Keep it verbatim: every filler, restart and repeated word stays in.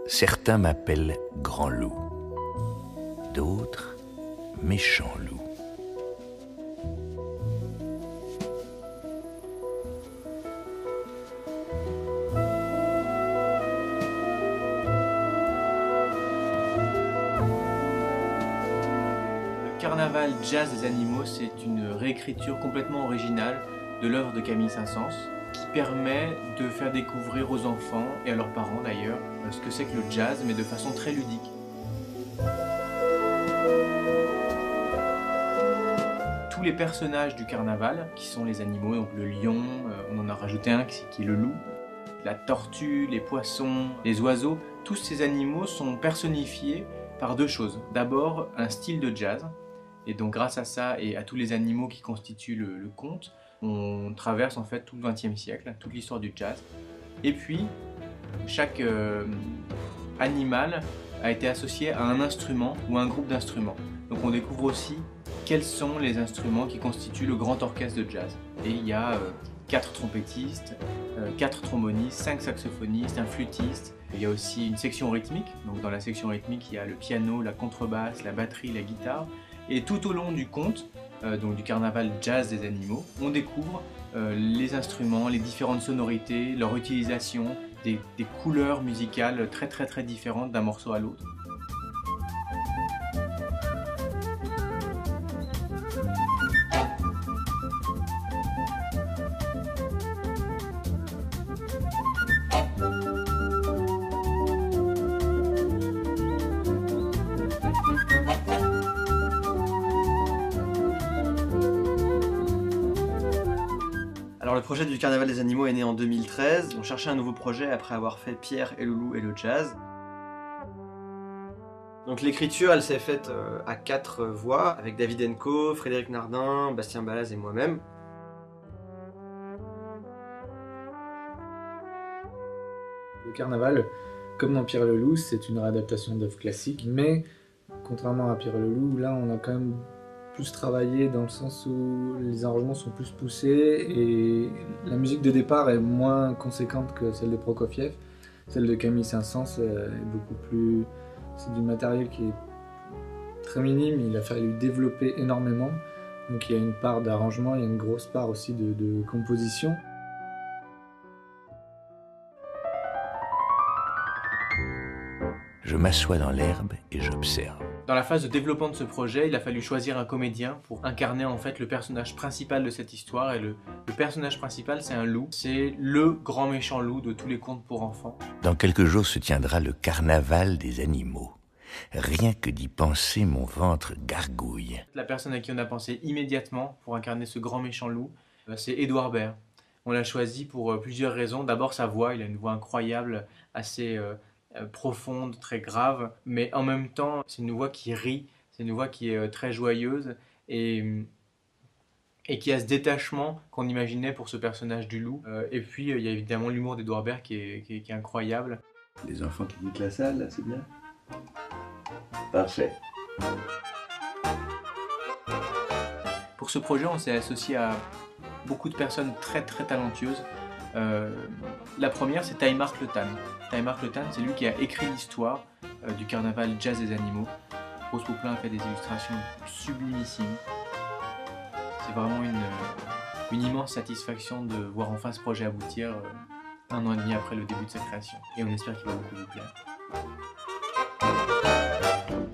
Certains m'appellent Grand Loup, d'autres Méchant Loup. Le carnaval jazz des animaux, c'est une réécriture complètement originale de l'œuvre de Camille Saint-Saëns qui permet de faire découvrir aux enfants, et à leurs parents d'ailleurs, ce que c'est que le jazz, mais de façon très ludique. Tous les personnages du carnaval, qui sont les animaux, donc le lion, euh, on en a rajouté un qui est le loup, la tortue, les poissons, les oiseaux, tous ces animaux sont personnifiés par deux choses. D'abord, un style de jazz, et donc grâce à ça et à tous les animaux qui constituent le, le conte, on traverse en fait tout le vingtième siècle, toute l'histoire du jazz. Et puis, chaque euh, animal a été associé à un instrument ou à un groupe d'instruments. Donc on découvre aussi quels sont les instruments qui constituent le grand orchestre de jazz. Et il y a euh, quatre trompettistes, euh, quatre trombonistes, cinq saxophonistes, un flûtiste. Il y a aussi une section rythmique. Donc dans la section rythmique, il y a le piano, la contrebasse, la batterie, la guitare. Et tout au long du conte, euh, donc du carnaval jazz des animaux, on découvre euh, les instruments, les différentes sonorités, leur utilisation, des, des couleurs musicales très très très différentes d'un morceau à l'autre. Alors le projet du Carnaval des animaux est né en deux mille treize. On cherchait un nouveau projet après avoir fait Pierre et le loup et le jazz. Donc l'écriture, elle s'est faite euh, à quatre voix, avec David Enco, Frédéric Nardin, Bastien Balaz et moi-même. Le carnaval, comme dans Pierre le loup, c'est une réadaptation d'œuvres classiques, mais contrairement à Pierre le loup, là on a quand même plus travaillé dans le sens où les arrangements sont plus poussés et la musique de départ est moins conséquente que celle de Prokofiev. Celle de Camille Saint-Saëns est beaucoup plus... C'est du matériel qui est très minime, il a fallu développer énormément. Donc il y a une part d'arrangement, il y a une grosse part aussi de, de composition. Je m'assois dans l'herbe et j'observe. Dans la phase de développement de ce projet, il a fallu choisir un comédien pour incarner en fait le personnage principal de cette histoire. Et le, le personnage principal, c'est un loup. C'est le grand méchant loup de tous les contes pour enfants. Dans quelques jours se tiendra le carnaval des animaux. Rien que d'y penser, mon ventre gargouille. La personne à qui on a pensé immédiatement pour incarner ce grand méchant loup, c'est Édouard Baird. On l'a choisi pour plusieurs raisons. D'abord sa voix, il a une voix incroyable, assez... Euh, profonde, très grave, mais en même temps c'est une voix qui rit, c'est une voix qui est très joyeuse et, et qui a ce détachement qu'on imaginait pour ce personnage du loup. Et puis il y a évidemment l'humour d'Édouard Baird qui est, qui, est, qui est incroyable. Les enfants qui quittent la salle, là, c'est bien. Parfait. Pour ce projet, on s'est associé à beaucoup de personnes très très talentueuses. Euh, la première, c'est Taïmark Le Tan. Taïmark Le Tan, c'est lui qui a écrit l'histoire euh, du carnaval jazz des animaux. Rose Pouplein a fait des illustrations sublimissimes. C'est vraiment une, euh, une immense satisfaction de voir enfin ce projet aboutir euh, un an et demi après le début de sa création. Et on espère qu'il va beaucoup vous plaire.